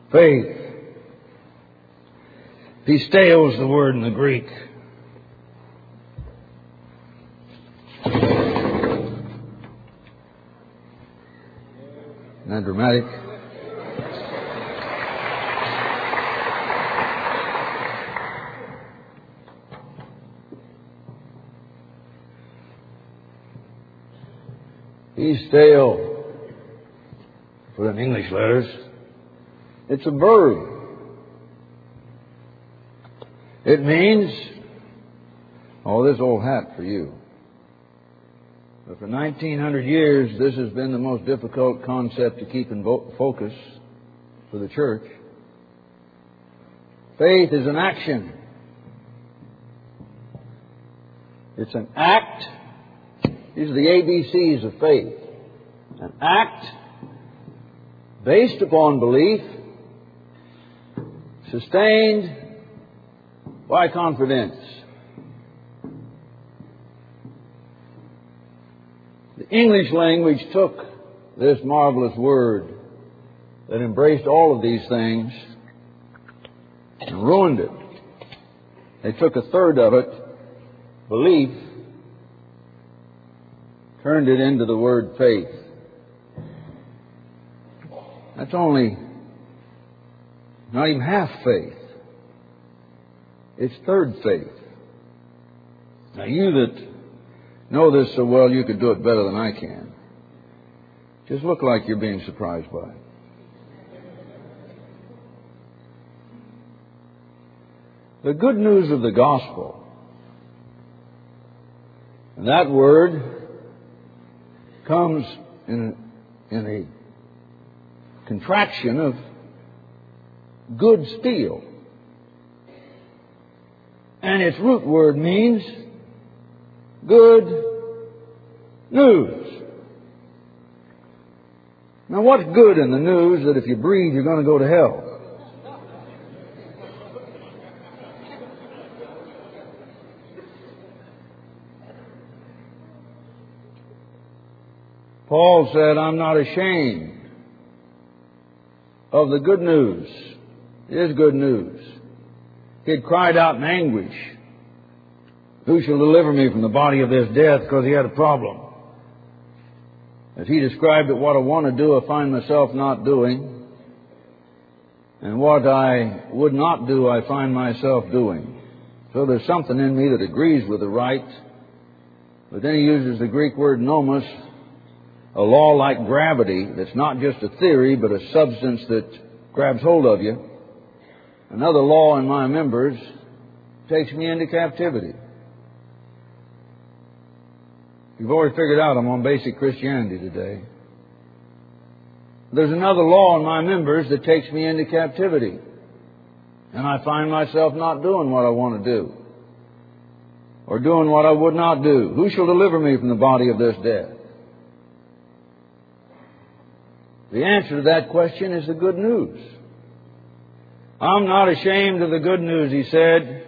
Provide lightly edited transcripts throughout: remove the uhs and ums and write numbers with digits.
Faith. Pisteo is the word in the Greek. Isn't that dramatic? Pisteo, put in English letters, it's a verb. It means, oh, this old hat for you. But for 1900 years, this has been the most difficult concept to keep in focus for the church. Faith is an action. It's an act. These are the ABCs of faith. An act based upon belief, sustained by confidence. The English language took this marvelous word that embraced all of these things and ruined it. They took a third of it, belief, turned it into the word faith. That's only not even half faith. It's third faith. Now, you that know this so well, you could do it better than I can. Just look like you're being surprised by it. The good news of the gospel, and that word comes in a contraction of good steel. And its root word means good news. Now, what's good in the news that if you breathe, you're going to go to hell? Paul said, I'm not ashamed of the good news. It is good news. He had cried out in anguish, who shall deliver me from the body of this death? Because he had a problem. As he described it, what I want to do, I find myself not doing. And what I would not do, I find myself doing. So there's something in me that agrees with the right. But then he uses the Greek word nomos, a law like gravity that's not just a theory, but a substance that grabs hold of you. Another law in my members takes me into captivity. You've already figured out I'm on basic Christianity today. There's another law in my members that takes me into captivity. And I find myself not doing what I want to do. Or doing what I would not do. Who shall deliver me from the body of this death? The answer to that question is the good news. I'm not ashamed of the good news, he said.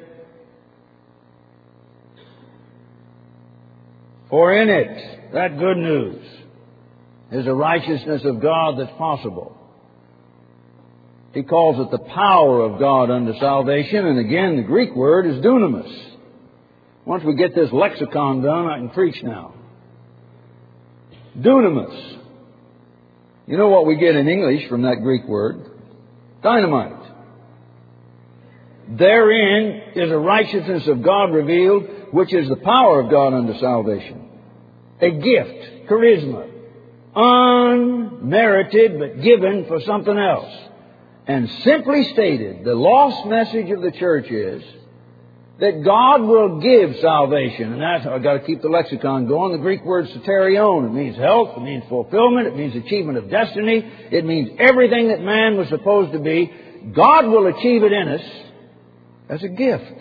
For in it, that good news, is a righteousness of God that's possible. He calls it the power of God unto salvation. And again, the Greek word is dunamis. Once we get this lexicon done, I can preach now. Dunamis. You know what we get in English from that Greek word? Dynamite. Therein is a righteousness of God revealed, which is the power of God unto salvation. A gift, charisma, unmerited but given for something else. And simply stated, the lost message of the church is that God will give salvation. And that's, I've got to keep the lexicon going. The Greek word soterion. It means health. It means fulfillment. It means achievement of destiny. It means everything that man was supposed to be. God will achieve it in us as a gift.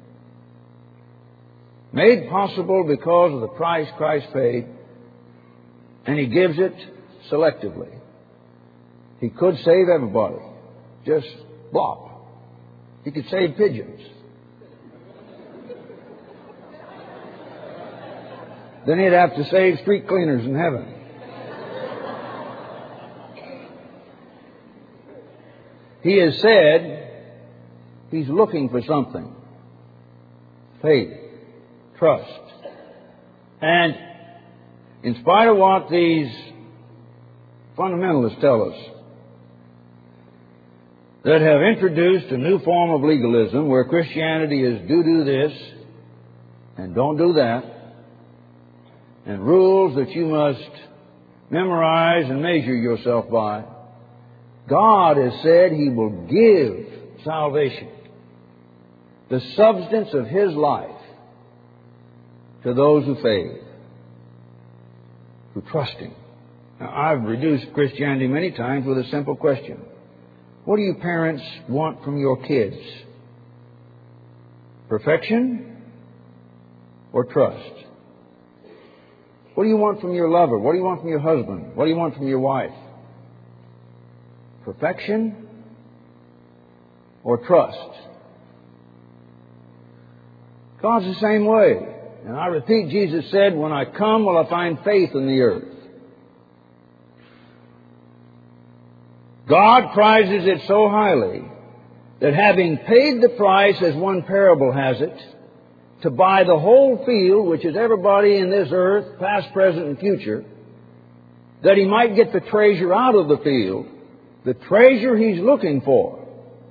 Made possible because of the price Christ paid. And He gives it selectively. He could save everybody. Just blop. He could save pigeons. Then He'd have to save street cleaners in heaven. He has said He's looking for something. Faith, trust. And in spite of what these fundamentalists tell us, that have introduced a new form of legalism where Christianity is do this and don't do that, and rules that you must memorize and measure yourself by, God has said He will give salvation, the substance of His life, to those who faith, who trust Him. Now, I've reduced Christianity many times with a simple question. What do you parents want from your kids? Perfection or trust? What do you want from your lover? What do you want from your husband? What do you want from your wife? Perfection or trust? God's the same way. And I repeat, Jesus said, when I come, will I find faith in the earth? God prizes it so highly that having paid the price, as one parable has it, to buy the whole field, which is everybody in this earth, past, present, and future, that He might get the treasure out of the field, the treasure He's looking for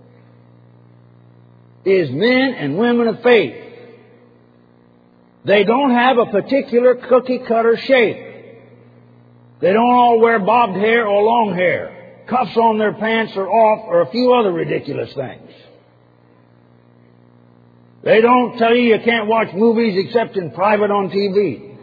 is men and women of faith. They don't have a particular cookie-cutter shape. They don't all wear bobbed hair or long hair. Cuffs on their pants are off, or a few other ridiculous things. They don't tell you can't watch movies except in private on TV.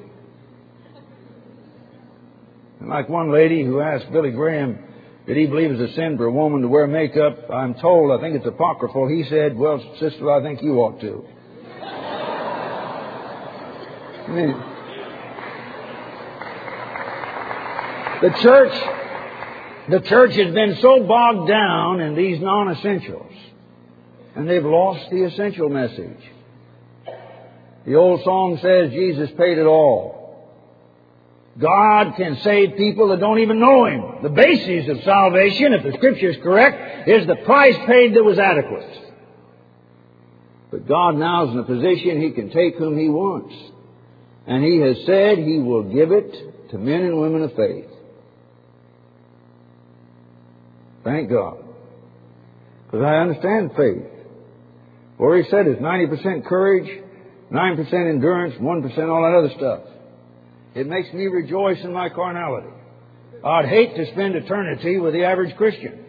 And like one lady who asked Billy Graham, did he believe it's a sin for a woman to wear makeup? I'm told, I think it's apocryphal. He said, well, sister, I think you ought to. I mean, the church has been so bogged down in these non-essentials, and they've lost the essential message. The old song says Jesus paid it all. God can save people that don't even know Him. The basis of salvation, if the Scripture is correct, is the price paid that was adequate. But God now is in a position He can take whom He wants. And He has said He will give it to men and women of faith. Thank God. Because I understand faith. What He said is 90% courage, 9% endurance, 1% all that other stuff. It makes me rejoice in my carnality. I'd hate to spend eternity with the average Christian.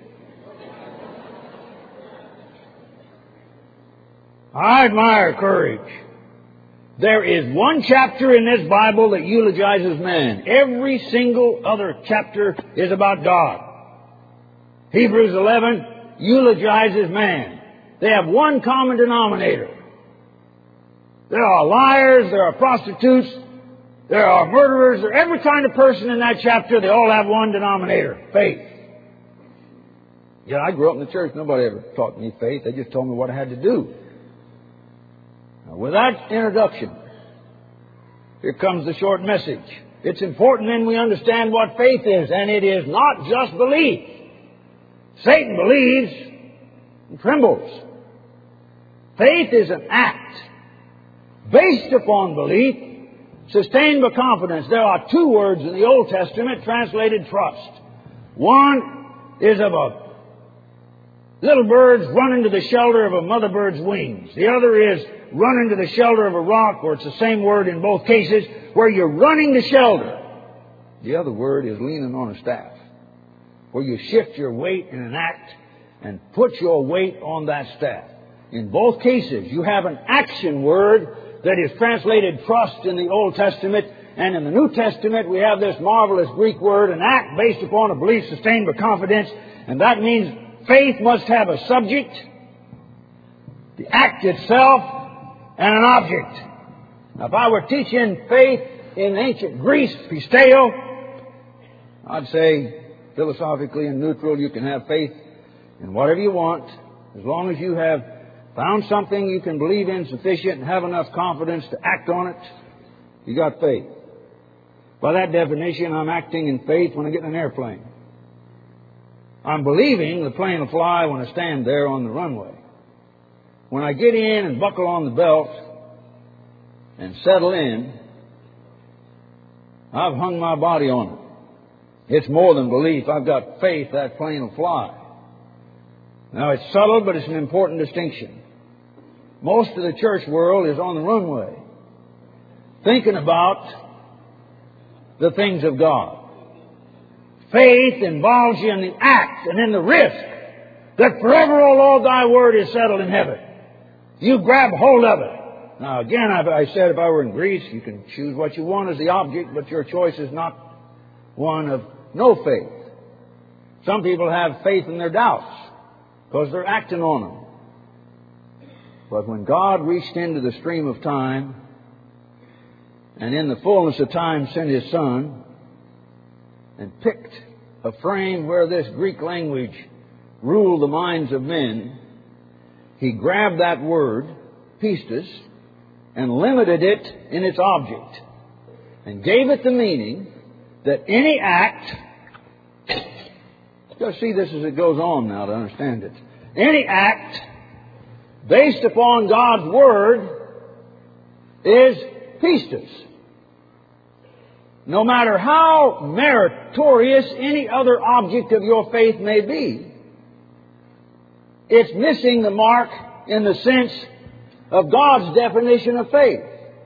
I admire courage. There is one chapter in this Bible that eulogizes man. Every single other chapter is about God. Hebrews 11 eulogizes man. They have one common denominator. There are liars, there are prostitutes, there are murderers, there are every kind of person in that chapter. They all have one denominator, faith. Yeah, I grew up in the church. Nobody ever taught me faith. They just told me what I had to do. Now, with that introduction, here comes the short message. It's important then we understand what faith is, and it is not just belief. Satan believes and trembles. Faith is an act based upon belief, sustained by confidence. There are two words in the Old Testament translated trust. One is of a little birds run into the shelter of a mother bird's wings. The other is run into the shelter of a rock, or it's the same word in both cases, where you're running to shelter. The other word is leaning on a staff, where you shift your weight in an act and put your weight on that staff. In both cases, you have an action word that is translated trust in the Old Testament, and in the New Testament we have this marvelous Greek word, an act based upon a belief sustained by confidence, and that means faith must have a subject, the act itself, and an object. Now, if I were teaching faith in ancient Greece, pisteo, I'd say, philosophically and neutral, you can have faith in whatever you want, as long as you have found something you can believe in sufficient and have enough confidence to act on it, you got faith. By that definition, I'm acting in faith when I get in an airplane. I'm believing the plane will fly when I stand there on the runway. When I get in and buckle on the belt and settle in, I've hung my body on it. It's more than belief. I've got faith that plane will fly. Now, it's subtle, but it's an important distinction. Most of the church world is on the runway, thinking about the things of God. Faith involves you in the act and in the risk that forever, O Lord, thy word is settled in heaven. You grab hold of it. Now, again, I said if I were in Greece, you can choose what you want as the object, but your choice is not one of no faith. Some people have faith in their doubts because they're acting on them. But when God reached into the stream of time and in the fullness of time sent His Son and picked a frame where this Greek language ruled the minds of men, He grabbed that word, pistis, and limited it in its object and gave it the meaning that any act, you'll see this as it goes on now to understand it, any act based upon God's Word is pistis. No matter how meritorious any other object of your faith may be, it's missing the mark in the sense of God's definition of faith.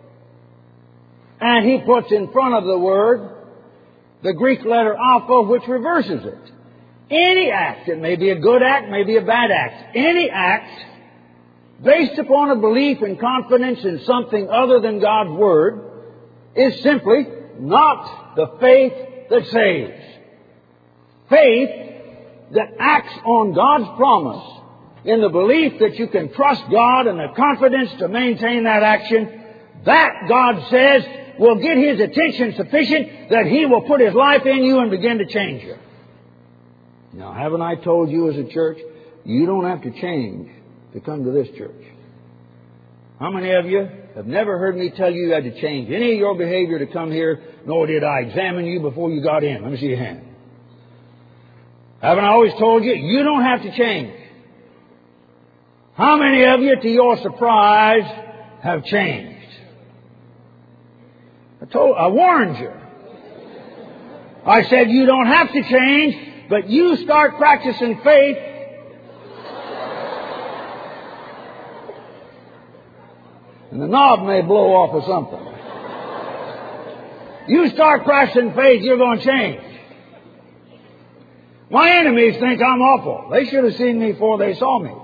And He puts in front of the word the Greek letter alpha, which reverses it. Any act, it may be a good act, may be a bad act, any act based upon a belief and confidence in something other than God's Word is simply not the faith that saves. Faith that acts on God's promise in the belief that you can trust God and the confidence to maintain that action, that God says will get His attention sufficient that He will put His life in you and begin to change you. Now, haven't I told you as a church, you don't have to change to come to this church? How many of you have never heard me tell you had to change any of your behavior to come here, nor did I examine you before you got in? Let me see your hand. Haven't I always told you, you don't have to change? How many of you, to your surprise, have changed? I warned you. I said you don't have to change, but you start practicing faith, and the knob may blow off or something. You start practicing faith, you're going to change. My enemies think I'm awful. They should have seen me before they saw me.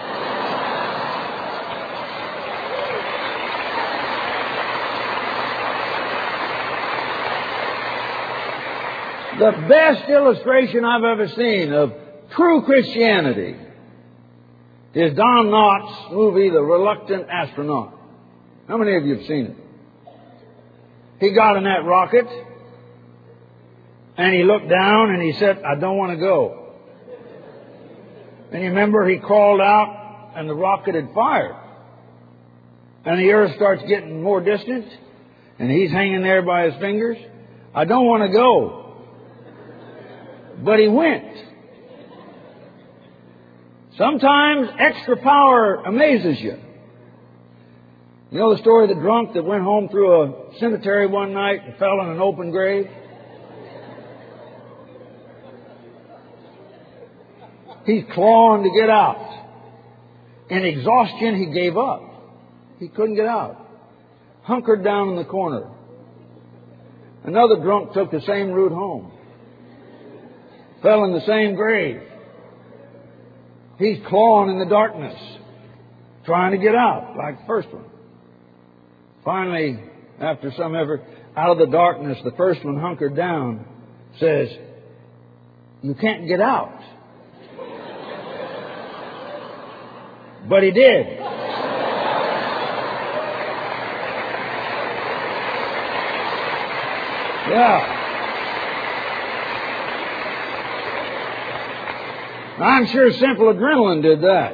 The best illustration I've ever seen of true Christianity is Don Knotts' movie, The Reluctant Astronaut. How many of you have seen it? He got in that rocket and he looked down and he said, I don't want to go. And you remember he crawled out and the rocket had fired. And the earth starts getting more distant and he's hanging there by his fingers. I don't want to go. But he went. Sometimes extra power amazes you. You know the story of the drunk that went home through a cemetery one night and fell in an open grave? He's clawing to get out. In exhaustion, he gave up. He couldn't get out. Hunkered down in the corner. Another drunk took the same route home. Fell in the same grave. He's clawing in the darkness, trying to get out, like the first one. Finally, after some effort, out of the darkness, the first one hunkered down, says, you can't get out. But he did. Yeah. I'm sure simple adrenaline did that.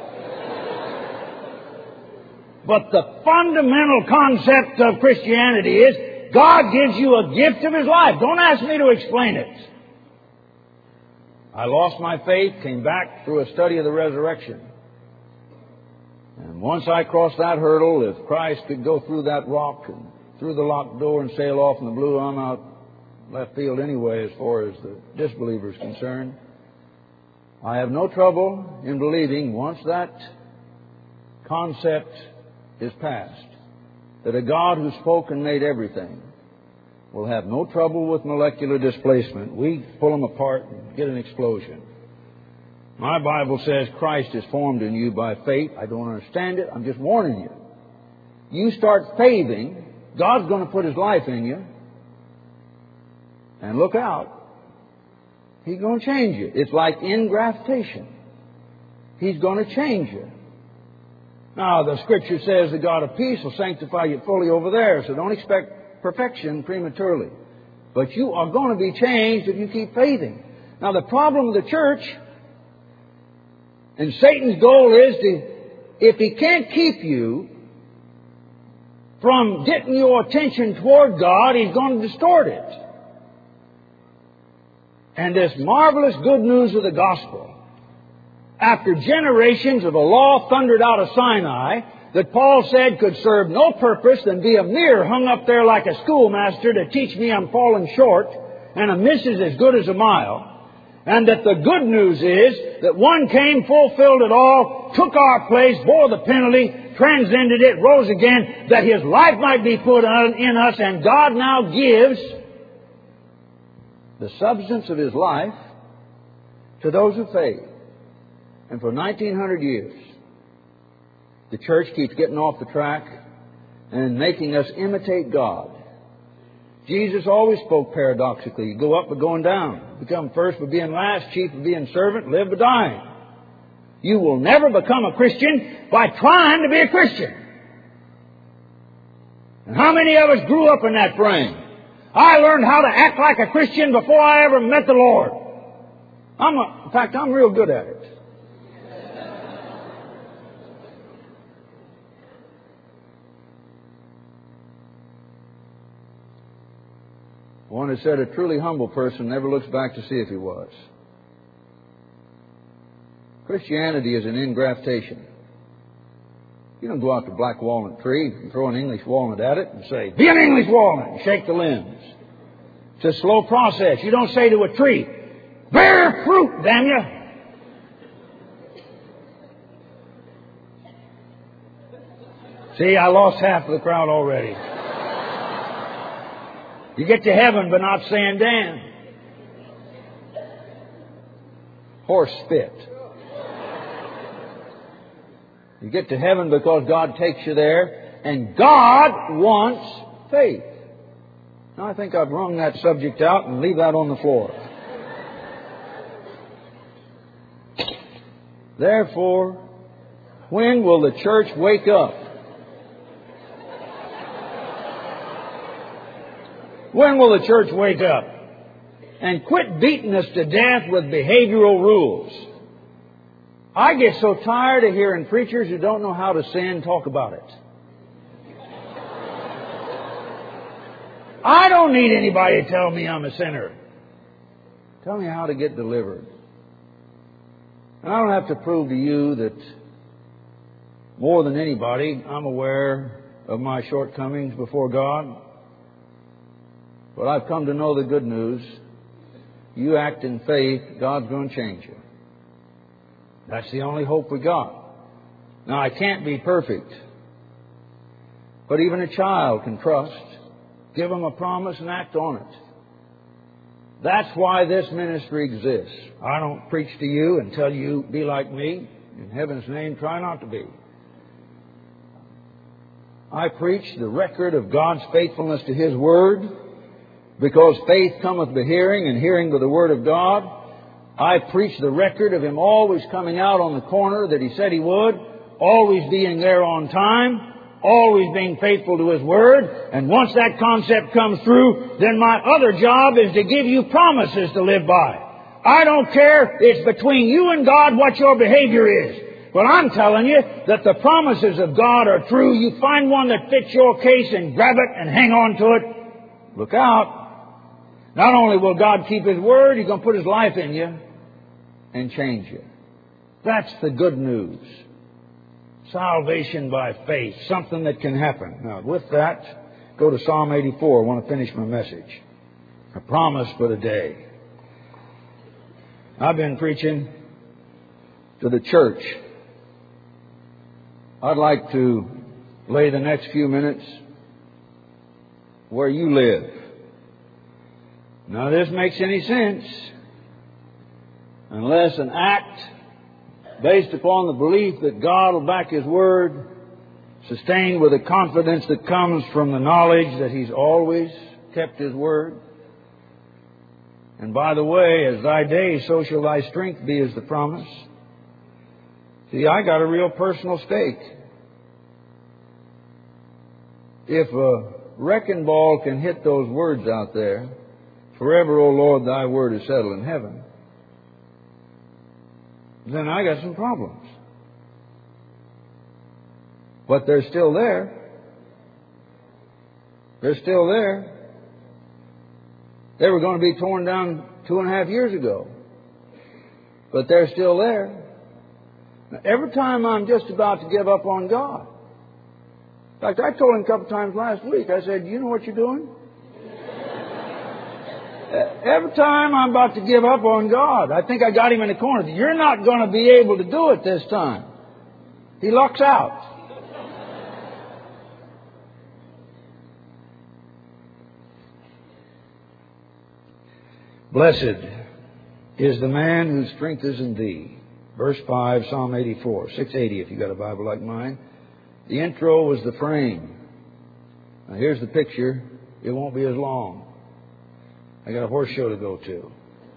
But the fundamental concept of Christianity is God gives you a gift of His life. Don't ask me to explain it. I lost my faith, came back through a study of the resurrection. And once I crossed that hurdle, if Christ could go through that rock and through the locked door and sail off in the blue, I'm out left field anyway as far as the disbeliever is concerned. I have no trouble in believing, once that concept is past, that a God who spoke and made everything will have no trouble with molecular displacement. We pull them apart and get an explosion. My Bible says Christ is formed in you by faith. I don't understand it. I'm just warning you. You start faithing, God's going to put His life in you. And look out. He's going to change you. It's like ingraftation. He's going to change you. Now, the Scripture says the God of peace will sanctify you fully over there, so don't expect perfection prematurely. But you are going to be changed if you keep faithing. Now, the problem with the church, and Satan's goal is if he can't keep you from getting your attention toward God, he's going to distort it. And this marvelous good news of the gospel, after generations of a law thundered out of Sinai, that Paul said could serve no purpose than be a mirror hung up there like a schoolmaster to teach me I'm falling short, and a miss is as good as a mile. And that the good news is that one came, fulfilled it all, took our place, bore the penalty, transcended it, rose again, that His life might be put in us, and God now gives the substance of His life to those who faith. And for 1900 years, the church keeps getting off the track and making us imitate God. Jesus always spoke paradoxically. You go up by going down. Become first by being last, chief by being servant, live by dying. You will never become a Christian by trying to be a Christian. And how many of us grew up in that frame? I learned how to act like a Christian before I ever met the Lord. In fact, I'm real good at it. One has said a truly humble person never looks back to see if he was. Christianity is an ingraftation. You don't go out to a black walnut tree and throw an English walnut at it and say, "Be an English walnut," and shake the limbs. It's a slow process. You don't say to a tree, "Bear fruit, damn you." See, I lost half of the crowd already. You get to heaven but not saying damn. Horse spit. You get to heaven because God takes you there, and God wants faith. Now, I think I've wrung that subject out and leave that on the floor. Therefore, when will the church wake up? When will the church wake up and quit beating us to death with behavioral rules? I get so tired of hearing preachers who don't know how to sin talk about it. I don't need anybody to tell me I'm a sinner. Tell me how to get delivered. And I don't have to prove to you that more than anybody, I'm aware of my shortcomings before God. But I've come to know the good news. You act in faith, God's going to change you. That's the only hope we got. Now, I can't be perfect. But even a child can trust. Give them a promise and act on it. That's why this ministry exists. I don't preach to you and tell you, be like me. In heaven's name, try not to be. I preach the record of God's faithfulness to His Word, because faith cometh by hearing, and hearing by the Word of God. I preach the record of Him always coming out on the corner that He said He would, always being there on time, always being faithful to His Word. And once that concept comes through, then my other job is to give you promises to live by. I don't care. It's between you and God what your behavior is. But I'm telling you that the promises of God are true. You find one that fits your case and grab it and hang on to it. Look out. Not only will God keep His Word, He's going to put His life in you. and change you. That's the good news. Salvation by faith, something that can happen. Now, with that, go to Psalm 84. I want to finish my message. A promise for the day. I've been preaching to the church. I'd like to lay the next few minutes where you live. None of this makes any sense unless an act based upon the belief that God will back His Word, sustained with the confidence that comes from the knowledge that He's always kept His Word. And by the way, as thy days, so shall thy strength be, is the promise. See, I got a real personal stake. If a wrecking ball can hit those words out there, forever, O Lord, thy word is settled in heaven, then I got some problems. But they're still there. They're still there. They were going to be torn down 2.5 years ago. But they're still there. Now, every time I'm just about to give up on God. In fact, I told him a couple times last week, I said, you know what you're doing? Every time I'm about to give up on God, I think I got him in the corner. You're not going to be able to do it this time. He lucks out. Blessed is the man whose strength is in thee. Verse 5, Psalm 84, 680 if you got a Bible like mine. The intro was the frame. Now here's the picture. It won't be as long. I got a horse show to go to.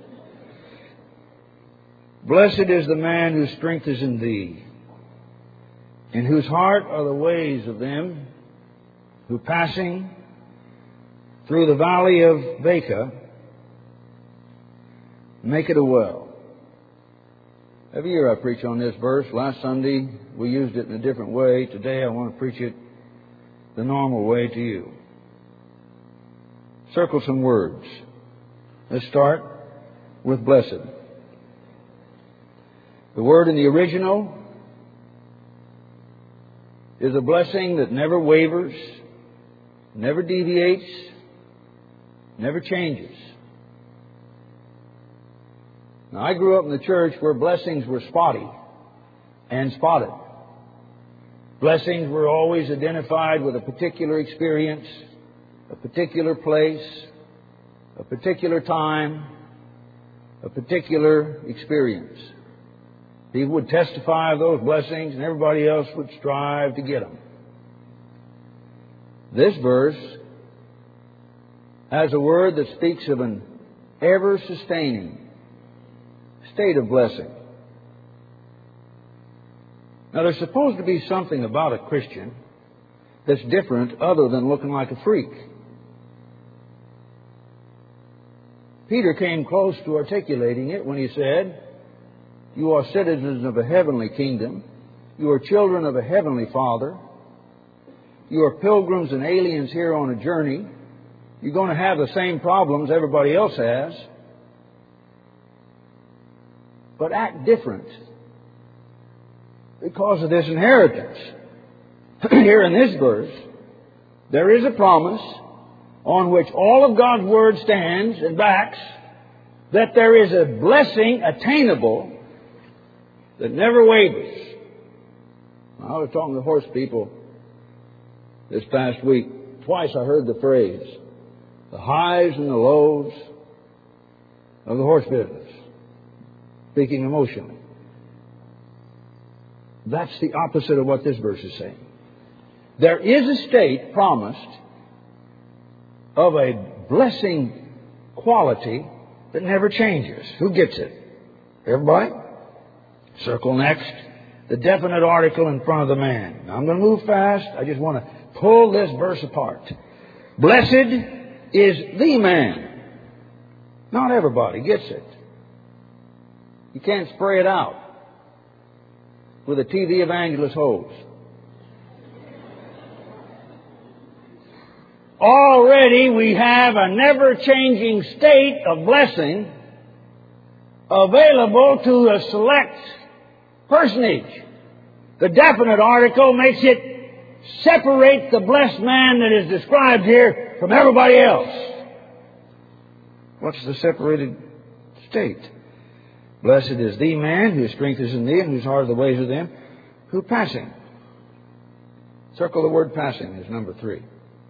Blessed is the man whose strength is in thee, in whose heart are the ways of them who passing through the valley of Baca make it a well. Every year I preach on this verse. Last Sunday we used it in a different way. Today I want to preach it the normal way to you. Circle some words. Let's start with blessed. The word in the original is a blessing that never wavers, never deviates, never changes. Now, I grew up in the church where blessings were spotty and spotted. Blessings were always identified with a particular experience, a particular place, a particular time, a particular experience. People would testify of those blessings and everybody else would strive to get them. This verse has a word that speaks of an ever-sustaining state of blessing. Now, there's supposed to be something about a Christian that's different other than looking like a freak. Peter came close to articulating it when he said, you are citizens of a heavenly kingdom. You are children of a heavenly Father. You are pilgrims and aliens here on a journey. You're going to have the same problems everybody else has. But act different because of this inheritance. Here in this verse, there is a promise on which all of God's Word stands and backs, that there is a blessing attainable that never wavers. I was talking to horse people this past week. Twice I heard the phrase, the highs and the lows of the horse business, speaking emotionally. That's the opposite of what this verse is saying. There is a state promised of a blessing quality that never changes. Who gets it? Everybody? Circle next. The definite article in front of the man. Now, I'm going to move fast. I just want to pull this verse apart. Blessed is the man. Not everybody gets it. You can't spray it out with a TV evangelist hose. Already we have a never-changing state of blessing available to a select personage. The definite article makes it separate the blessed man that is described here from everybody else. What's the separated state? Blessed is the man whose strength is in thee and whose heart are the ways of them who passing. Circle the word passing is number 3.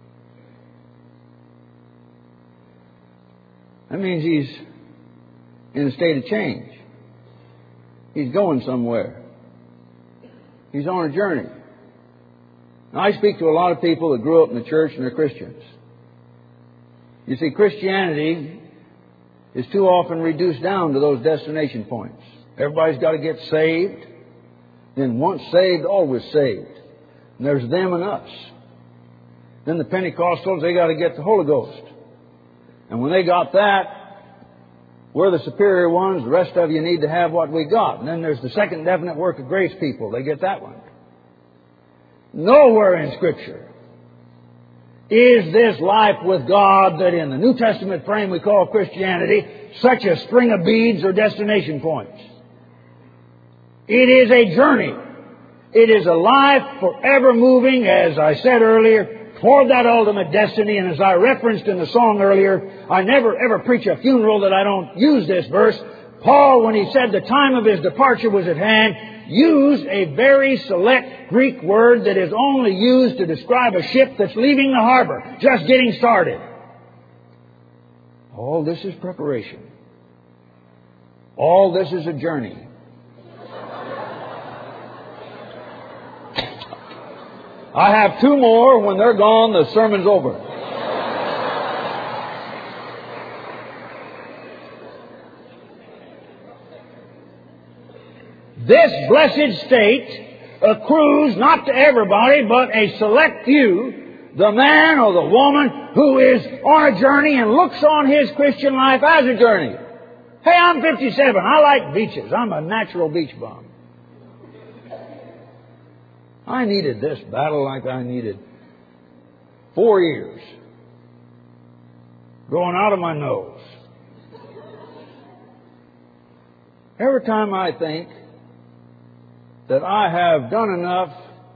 That means he's in a state of change. He's going somewhere. He's on a journey. Now, I speak to a lot of people that grew up in the church and they're Christians. You see, Christianity is too often reduced down to those destination points. Everybody's got to get saved. Then once saved, always saved. And there's them and us. Then the Pentecostals, they got to get the Holy Ghost. And when they got that, we're the superior ones. The rest of you need to have what we got. And then there's the second definite work of grace people. They get that one. Nowhere in Scripture is this life with God that in the New Testament frame we call Christianity such a string of beads or destination points. It is a journey. It is a life forever moving, as I said earlier, toward that ultimate destiny. And as I referenced in the song earlier, I never ever preach a funeral that I don't use this verse. Paul, when he said the time of his departure was at hand, used a very select Greek word that is only used to describe a ship that's leaving the harbor, just getting started. All this is preparation. All this is a journey. I have 2 more. When they're gone, the sermon's over. This blessed state accrues not to everybody, but a select few, the man or the woman who is on a journey and looks on his Christian life as a journey. Hey, I'm 57. I like beaches. I'm a natural beach bum. I needed this battle like I needed 4 years. Going out of my nose. Every time I think that I have done enough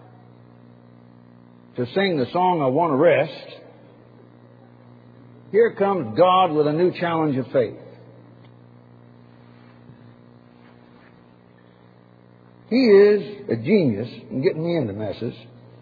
to sing the song I want to rest, here comes God with a new challenge of faith. He is a genius in getting me into messes.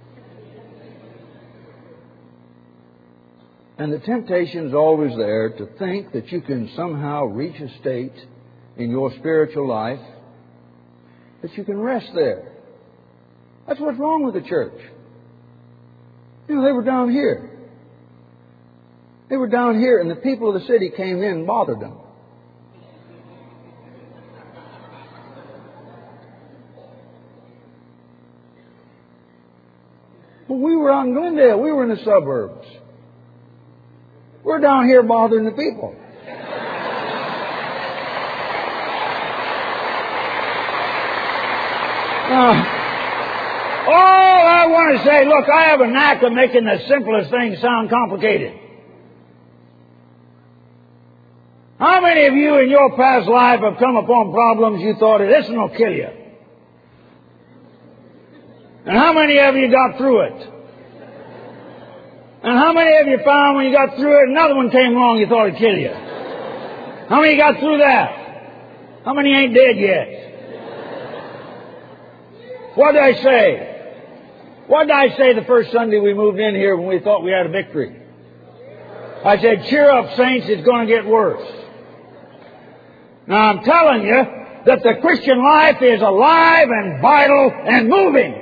And the temptation is always there to think that you can somehow reach a state in your spiritual life that you can rest there. That's what's wrong with the church. You know, they were down here. They were down here, and the people of the city came in and bothered them. But we were out in Glendale. We were in the suburbs. We're down here bothering the people. All I want to say, look, I have a knack of making the simplest things sound complicated. How many of you in your past life have come upon problems you thought, this will kill you? And how many of you got through it? And how many of you found when you got through it, another one came along you thought it'd kill you? How many got through that? How many ain't dead yet? What did I say? What did I say the first Sunday we moved in here when we thought we had a victory? I said, cheer up, saints, it's going to get worse. Now I'm telling you that the Christian life is alive and vital and moving.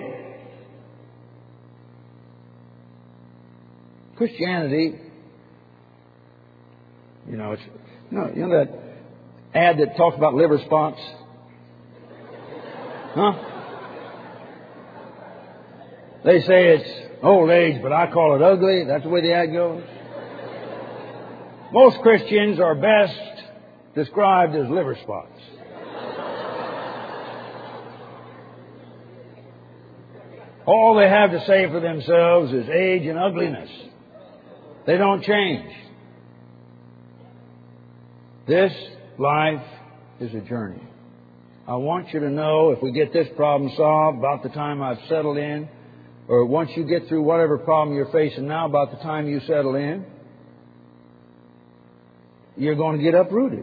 Christianity, you know that ad that talks about liver spots? Huh? They say it's old age, but I call it ugly. That's the way the ad goes. Most Christians are best described as liver spots. All they have to say for themselves is age and ugliness. They don't change. This life is a journey. I want you to know if we get this problem solved about the time I've settled in, or once you get through whatever problem you're facing now about the time you settle in, you're going to get uprooted.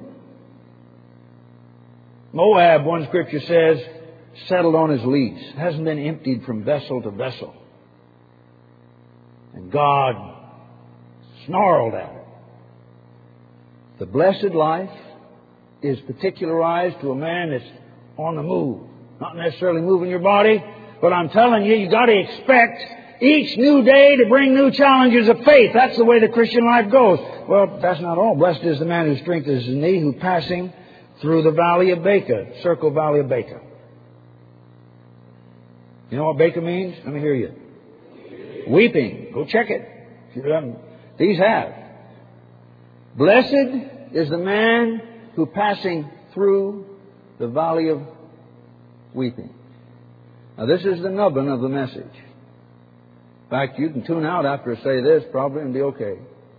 Moab, one scripture says, settled on his lease. It hasn't been emptied from vessel to vessel. And God snarled at it. The blessed life is particularized to a man that's on the move. Not necessarily moving your body, but I'm telling you, you got to expect each new day to bring new challenges of faith. That's the way the Christian life goes. Well, that's not all. Blessed is the man whose strength is his knee, who passing through the valley of Baca, circle valley of Baca. You know what Baca means? Let me hear you. Weeping. Go check it. These have. Blessed is the man who passing through the valley of weeping. Now this is the nubbin of the message. In fact, you can tune out after I say this probably and be okay.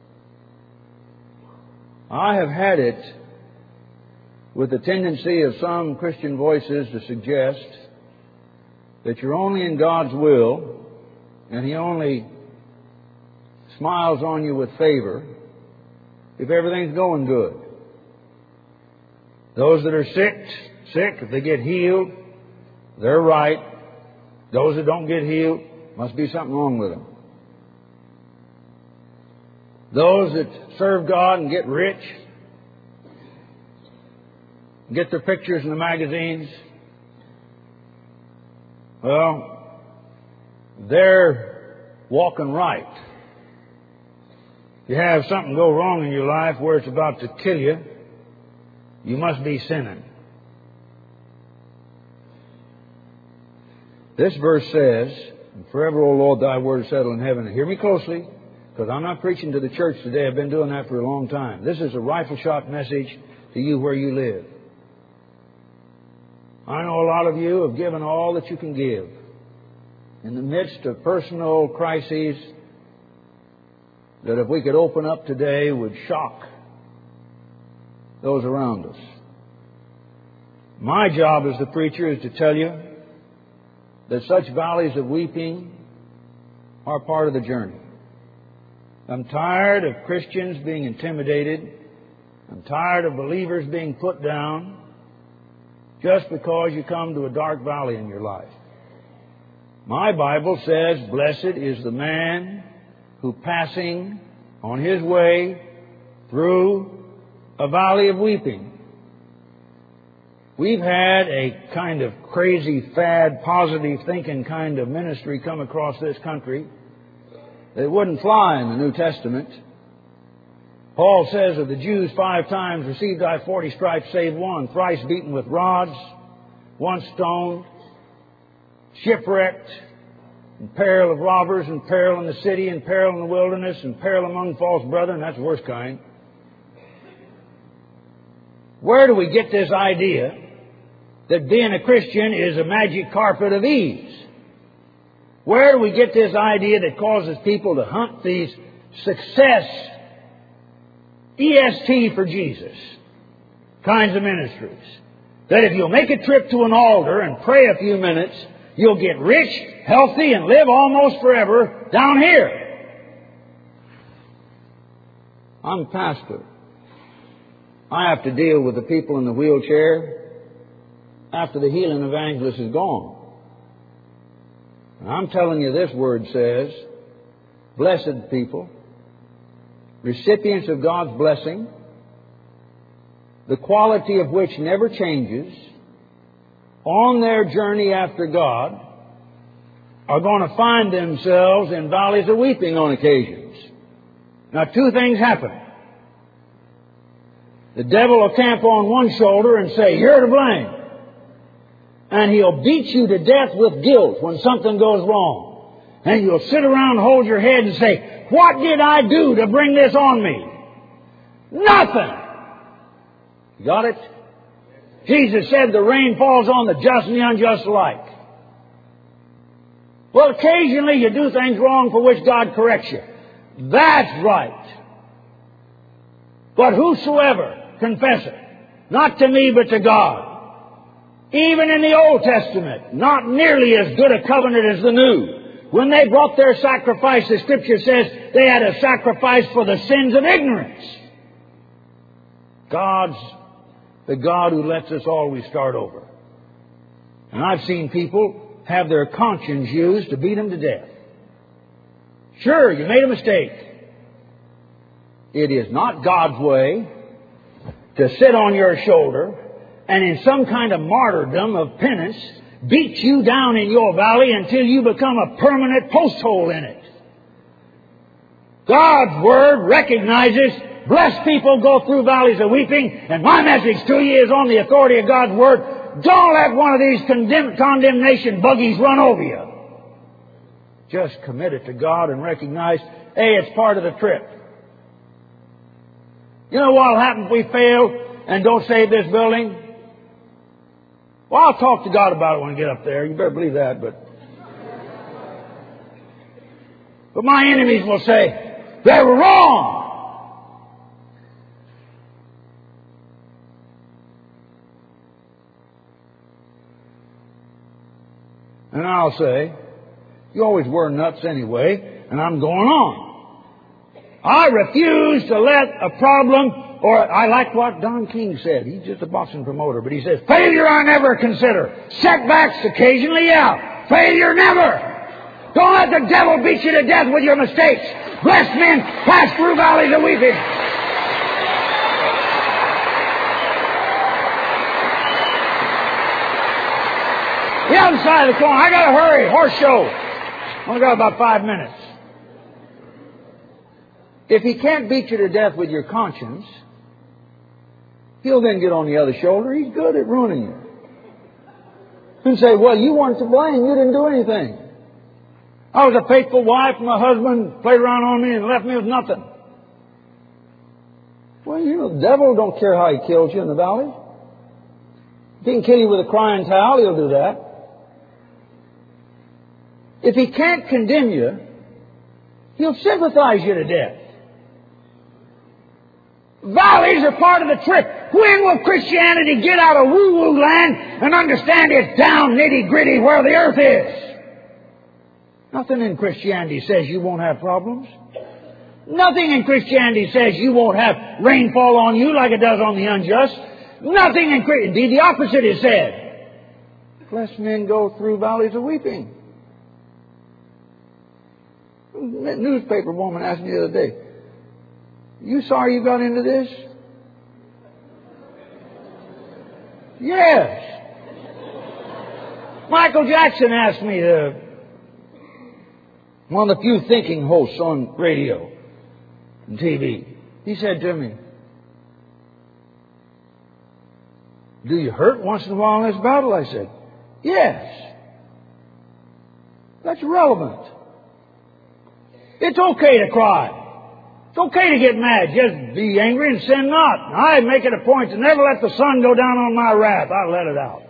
I have had it with the tendency of some Christian voices to suggest that you're only in God's will and He only smiles on you with favor if everything's going good. Those that are sick, if they get healed, they're right. Those that don't get healed, must be something wrong with them. Those that serve God and get rich, get their pictures in the magazines, well, they're walking right. If you have something go wrong in your life where it's about to kill you, you must be sinning. This verse says, forever, O Lord, thy word is settled in heaven. And hear me closely, because I'm not preaching to the church today. I've been doing that for a long time. This is a rifle shot message to you where you live. I know a lot of you have given all that you can give. In the midst of personal crises that if we could open up today would shock those around us. My job as the preacher is to tell you that such valleys of weeping are part of the journey. I'm tired of Christians being intimidated. I'm tired of believers being put down just because you come to a dark valley in your life. My Bible says, blessed is the man who passing on his way through a valley of weeping. We've had a kind of crazy, fad, positive thinking kind of ministry come across this country that wouldn't fly in the New Testament. Paul says of the Jews 5 times, received I 40 stripes save one, thrice beaten with rods, once stoned, shipwrecked, in peril of robbers, and peril in the city, and peril in the wilderness, and peril among false brethren. That's the worst kind. Where do we get this idea that being a Christian is a magic carpet of ease? Where do we get this idea that causes people to hunt these success, EST for Jesus kinds of ministries? That if you'll make a trip to an altar and pray a few minutes, you'll get rich, healthy, and live almost forever down here. I'm a pastor. I have to deal with the people in the wheelchair after the healing evangelist is gone. And I'm telling you, this word says, blessed people, recipients of God's blessing, the quality of which never changes, on their journey after God, are going to find themselves in valleys of weeping on occasions. Now, 2 things happen. The devil will camp on one shoulder and say, you're to blame. And he'll beat you to death with guilt when something goes wrong. And you'll sit around and hold your head and say, what did I do to bring this on me? Nothing. You got it? Jesus said the rain falls on the just and the unjust alike. Well, occasionally you do things wrong for which God corrects you. That's right. But whosoever confesseth Not to me, but to God. Even in the Old Testament, not nearly as good a covenant as the New. When they brought their sacrifice, the Scripture says they had a sacrifice for the sins of ignorance. God's the God who lets us always start over. And I've seen people have their conscience used to beat them to death. Sure, you made a mistake. It is not God's way to sit on your shoulder and in some kind of martyrdom of penance beat you down in your valley until you become a permanent post hole in it. God's Word recognizes blessed people go through valleys of weeping, and my message to you is on the authority of God's Word. Don't let one of these condemnation buggies run over you. Just commit it to God and recognize, hey, it's part of the trip. You know what will happen if we fail and don't save this building? Well, I'll talk to God about it when I get up there. You better believe that, but my enemies will say, they were wrong. And I'll say, you always were nuts anyway, and I'm going on. I refuse to let a problem. Or I like what Don King said. He's just a boxing promoter. But he says, failure I never consider. Setbacks occasionally, yeah. Failure never. Don't let the devil beat you to death with your mistakes. Blessed men pass through valleys of weeping. The other side of the coin. I got to hurry. Horse show. Only got about 5 minutes. If he can't beat you to death with your conscience, he'll then get on the other shoulder. He's good at ruining you. And say, well, you weren't to blame. You didn't do anything. I was a faithful wife. My husband played around on me and left me with nothing. Well, you know, the devil don't care how he kills you in the valley. If he can kill you with a crying towel, he'll do that. If he can't condemn you, he'll sympathize you to death. Valleys are part of the trip. When will Christianity get out of woo-woo land and understand it's down nitty-gritty where the earth is? Nothing in Christianity says you won't have problems. Nothing in Christianity says you won't have rainfall on you like it does on the unjust. Nothing in Christianity. Indeed, the opposite is said. Blessed men go through valleys of weeping. That newspaper woman asked me the other day, you sorry you got into this? Yes. Michael Jackson asked me, one of the few thinking hosts on radio and TV. He said to me, do you hurt once in a while in this battle? I said, yes. That's relevant. It's okay to cry. It's okay to get mad. Just be angry and sin not. I make it a point to never let the sun go down on my wrath. I let it out.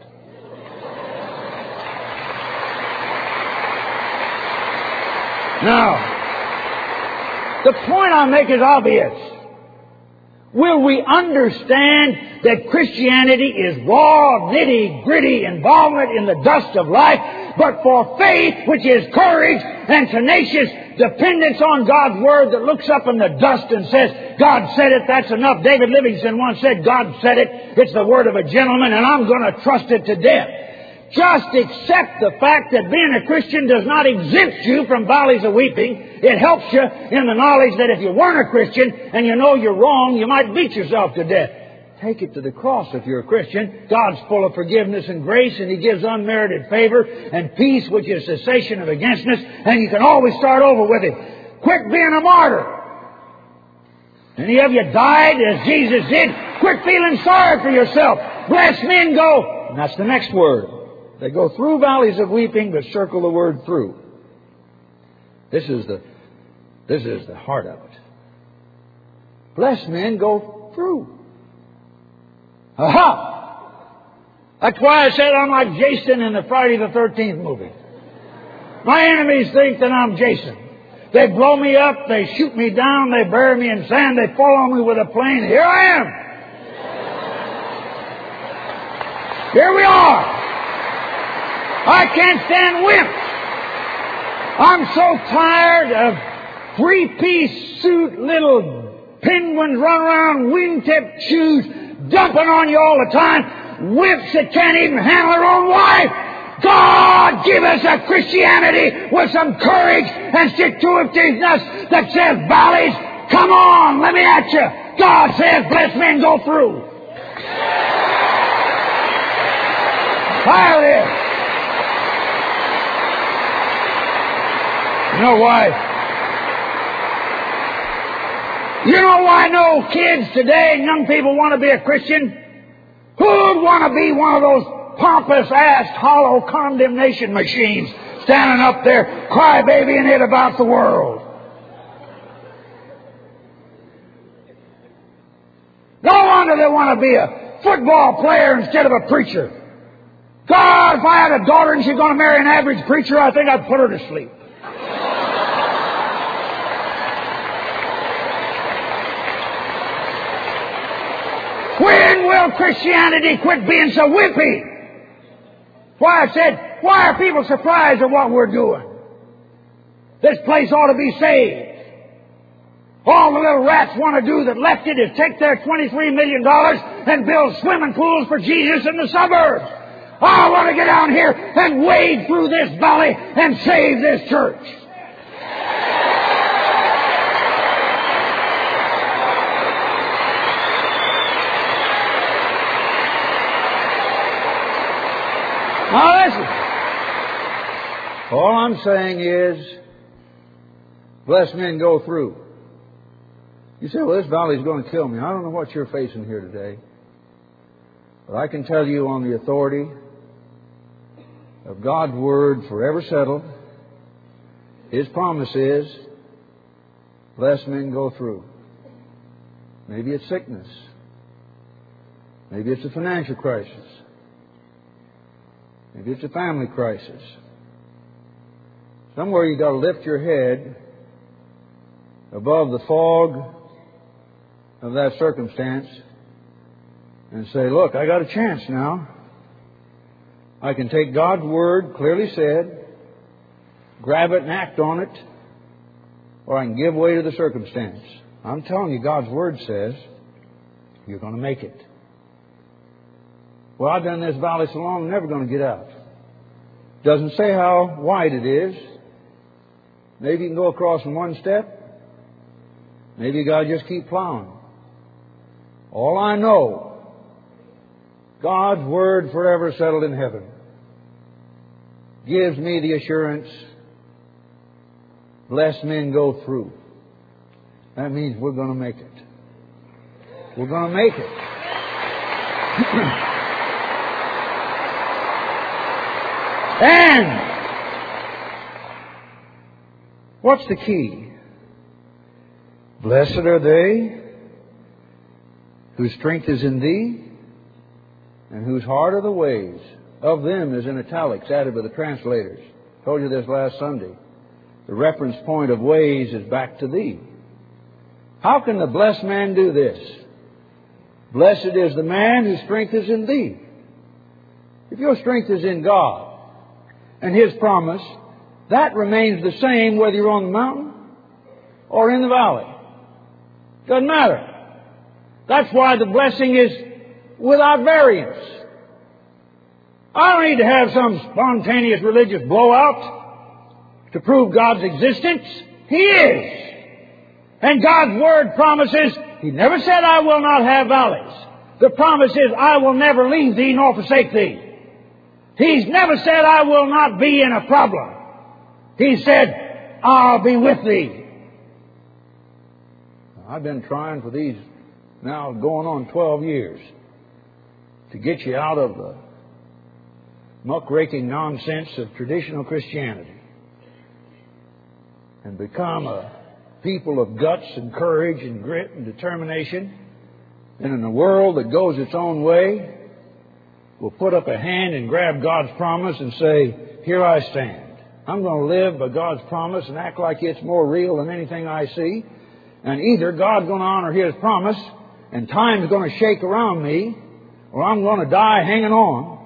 Now, the point I make is obvious. Will we understand that Christianity is raw, nitty-gritty involvement in the dust of life, but for faith, which is courage and tenacious dependence on God's Word that looks up in the dust and says, God said it, that's enough. David Livingston once said, God said it, it's the word of a gentleman, and I'm going to trust it to death. Just accept the fact that being a Christian does not exempt you from valleys of weeping. It helps you in the knowledge that if you weren't a Christian and you know you're wrong, you might beat yourself to death. Take it to the cross if you're a Christian. God's full of forgiveness and grace, and He gives unmerited favor and peace, which is cessation of againstness, and you can always start over with it. Quit being a martyr. Any of you died as Jesus did? Quit feeling sorry for yourself. Blessed men go, and that's the next word. They go through valleys of weeping, but circle the word through. This is the heart of it. Blessed men go through. Aha! That's why I said I'm like Jason in the Friday the 13th movie. My enemies think that I'm Jason. They blow me up, they shoot me down, they bury me in sand, they fall on me with a plane. Here I am! Here we are. I can't stand wimps. I'm so tired of three-piece suit little penguins run around wingtip shoes dumping on you all the time. Wimps that can't even handle their own wife. God, give us a Christianity with some courage and stick to it that says valleys. Come on, let me at you. God says blessed men go through. Fire this. You know why? You know why no kids today and young people want to be a Christian? Who'd want to be one of those pompous-assed, hollow condemnation machines standing up there crybabying it about the world? No wonder they want to be a football player instead of a preacher. God, if I had a daughter and she's going to marry an average preacher, I think I'd put her to sleep. When will Christianity quit being so wimpy? Why, I said, why are people surprised at what we're doing? This place ought to be saved. All the little rats want to do that left it is take their $23 million and build swimming pools for Jesus in the suburbs. I want to get down here and wade through this valley and save this church. Now listen. All I'm saying is, blessed men go through. You say, well, this valley's going to kill me. I don't know what you're facing here today. But I can tell you on the authority of God's Word forever settled, His promise is, blessed men go through. Maybe it's sickness. Maybe it's a financial crisis. Maybe it's a family crisis. Somewhere you've got to lift your head above the fog of that circumstance and say, look, I got a chance now. I can take God's Word, clearly said, grab it and act on it, or I can give way to the circumstance. I'm telling you, God's Word says you're going to make it. Well, I've been in this valley so long, I'm never going to get out. Doesn't say how wide it is. Maybe you can go across in one step. Maybe you got to just keep plowing. All I know, God's Word forever settled in heaven gives me the assurance, blessed men go through. That means we're going to make it. We're going to make it. And what's the key? Blessed are they whose strength is in Thee and whose heart are the ways. Of them is in italics added by the translators. Told you this last Sunday. The reference point of ways is back to Thee. How can the blessed man do this? Blessed is the man whose strength is in Thee. If your strength is in God and His promise, that remains the same whether you're on the mountain or in the valley. Doesn't matter. That's why the blessing is without variance. I don't need to have some spontaneous religious blowout to prove God's existence. He is. And God's Word promises, He never said, I will not have valleys. The promise is, I will never leave thee nor forsake thee. He's never said, I will not be in a problem. He said, I'll be with thee. I've been trying for these now going on 12 years to get you out of the muckraking nonsense of traditional Christianity and become a people of guts and courage and grit and determination. And in a world that goes its own way, will put up a hand and grab God's promise and say, here I stand. I'm going to live by God's promise and act like it's more real than anything I see. And either God's going to honor His promise and time's going to shake around me, or I'm going to die hanging on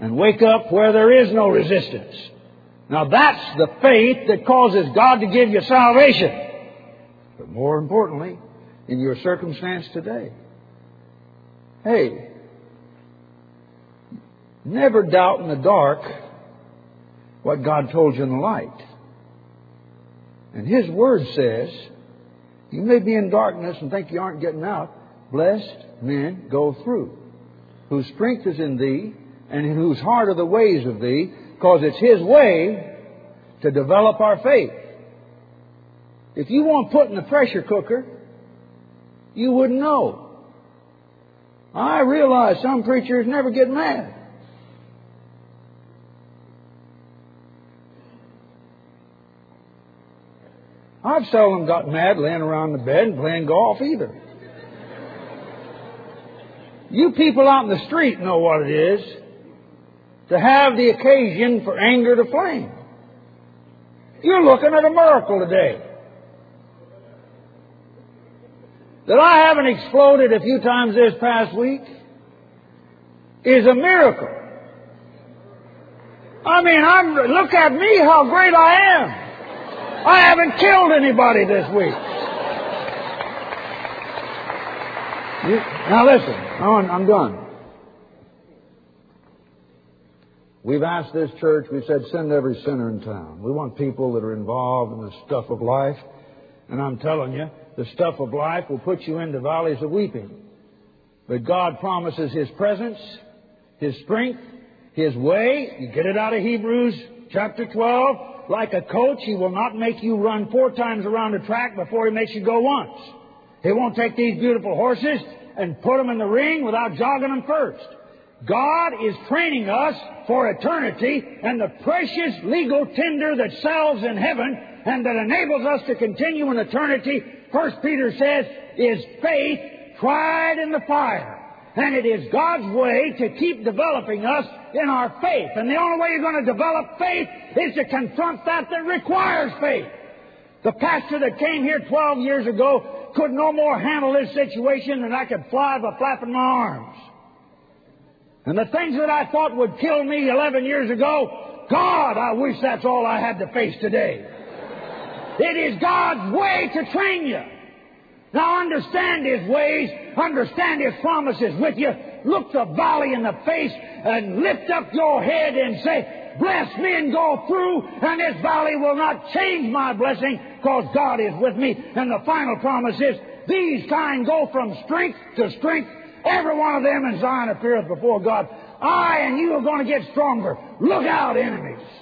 and wake up where there is no resistance. Now that's the faith that causes God to give you salvation. But more importantly, in your circumstance today. Hey, never doubt in the dark what God told you in the light. And His Word says, you may be in darkness and think you aren't getting out. Blessed men go through, whose strength is in thee, and in whose heart are the ways of thee, because it's His way to develop our faith. If you weren't put in the pressure cooker, you wouldn't know. I realize some preachers never get mad. I've seldom got mad laying around the bed and playing golf either. You people out in the street know what it is to have the occasion for anger to flame. You're looking at a miracle today. That I haven't exploded a few times this past week is a miracle. I mean, look at me, how great I am. I haven't killed anybody this week. Now listen, I'm done. We've asked this church, we said, send every sinner in town. We want people that are involved in the stuff of life. And I'm telling you, the stuff of life will put you into valleys of weeping. But God promises His presence, His strength, His way. You get it out of Hebrews chapter 12. Like a coach, He will not make you run 4 times around the track before He makes you go once. He won't take these beautiful horses and put them in the ring without jogging them first. God is training us for eternity, and the precious legal tender that sells in heaven and that enables us to continue in eternity, 1 Peter says, is faith tried in the fire. And it is God's way to keep developing us in our faith. And the only way you're going to develop faith is to confront that requires faith. The pastor that came here 12 years ago could no more handle this situation than I could fly by flapping my arms. And the things that I thought would kill me 11 years ago, God, I wish that's all I had to face today. It is God's way to train you. Now understand His ways, understand His promises with you. Look the valley in the face and lift up your head and say, blessed men go through, and this valley will not change my blessing, because God is with me. And the final promise is, these kind go from strength to strength. Every one of them in Zion appeareth before God. I and you are going to get stronger. Look out, enemies.